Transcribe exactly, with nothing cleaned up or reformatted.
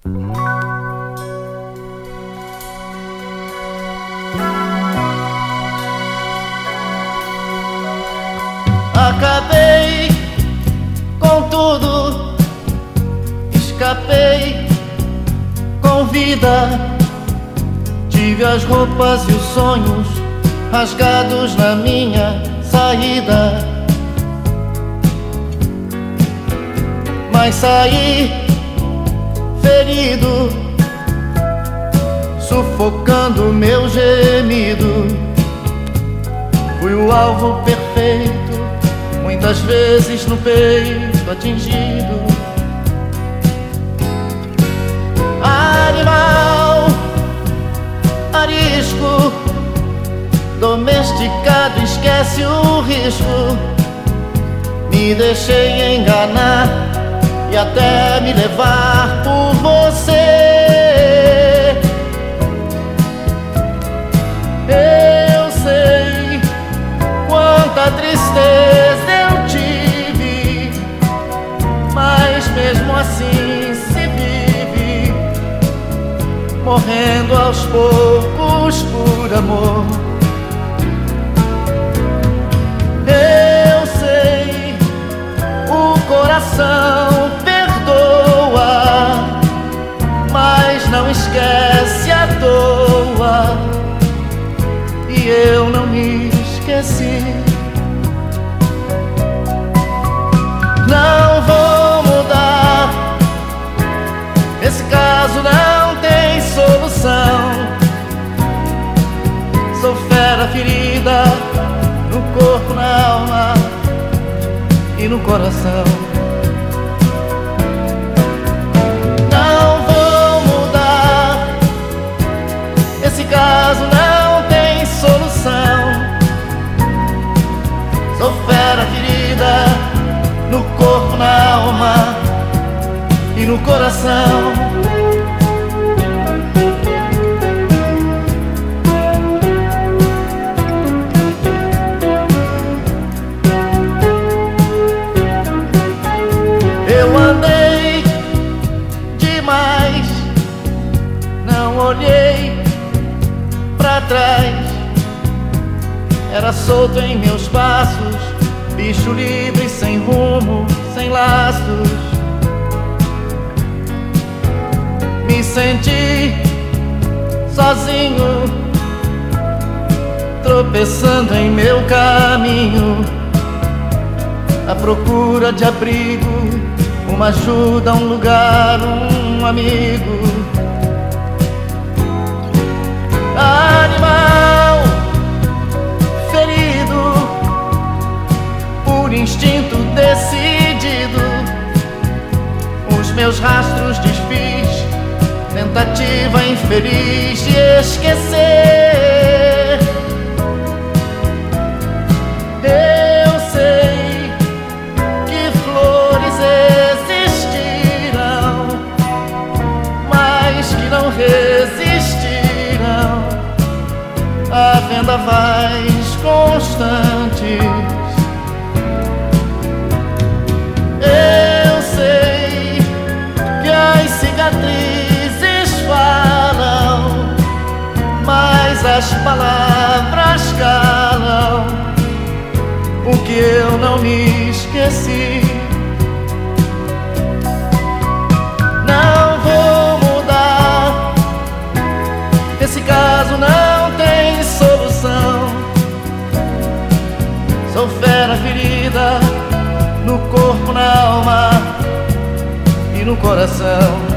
Acabei com tudo, escapei com vida. Tive as roupas e os sonhos rasgados na minha saída, mas saí ferido, sufocando meu gemido. Fui o alvo perfeito, muitas vezes no peito atingido. Animal arisco, domesticado, esquece o risco. Me deixei enganar e até me levar por você. Eu sei quanta tristeza eu tive, mas mesmo assim se vive, morrendo aos poucos por amor. Eu sei, o coração perdoa, mas não esquece à toa, e eu não me esqueci. Não vou mudar, esse caso não tem solução. Sou fera ferida no corpo, na alma e no coração. Não vou mudar, esse caso não tem solução. Sou fera ferida no corpo, na alma e no coração. Eu andei demais, não olhei pra trás. Era solto em meus passos, bicho livre, sem rumo, sem laços. Me senti sozinho, tropeçando em meu caminho, à procura de abrigo, uma ajuda, um lugar, um amigo. Animal ferido, por instinto decidido, os meus rastros desfiz, tentativa infeliz de esquecer. Eu sei que flores existirão, mas que não resistirão a vendavais constantes. Eu sei que as cicatrizes falam, mas as palavras calam o que eu não me esqueci. Não vou mudar, esse caso não tem solução. Sou fera ferida no corpo, na alma e no coração.